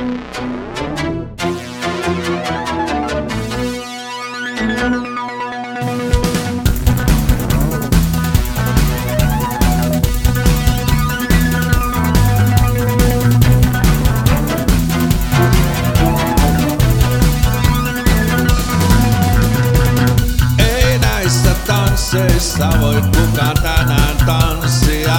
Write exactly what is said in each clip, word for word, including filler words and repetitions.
Ei näissä tansseissa voi kukaan tänään tanssia,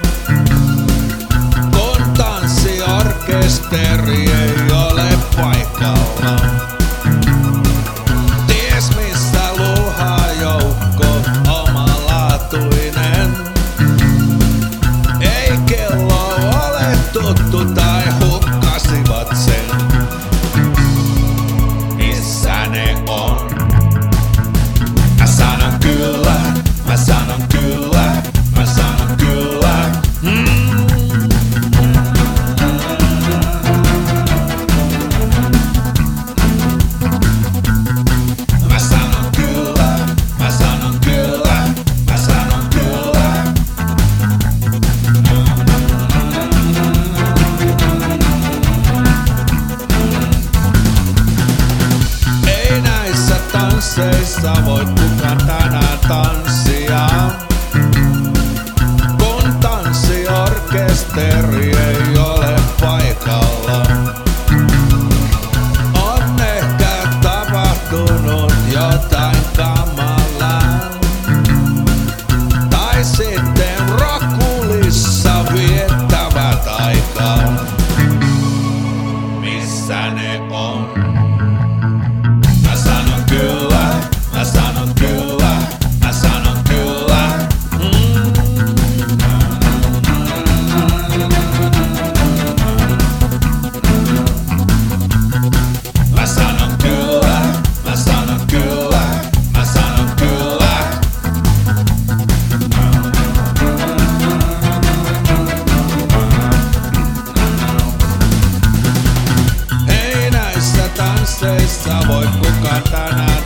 kun tanssiorkesteri ei ole paikalla. Ties missä luhaa joukko omalaatuinen. Ei kello ole tuttu tai hukkasivat sen. Missä ne on? Mä sanon kyllä, mä sanon kyllä, mä sanon kyllä. Mm. Mä sanon kyllä, mä sanon kyllä, mä sanon kyllä. Ei näissä tansseissa voi kukaan tänään tanssia, kun tanssiorkesteri ei ole paikalla. On ehkä tapahtunut jotain kamalaa, tai sitten rokulissa viettävät aikaa. Missä ne on? Mä sanon kyllä, mä sanon kyllä, mä sanon kyllä. Mm. Mä sanon kyllä, mä sanon kyllä, mä sanon kyllä. Ei näissä tansseissa voi kukaan tänään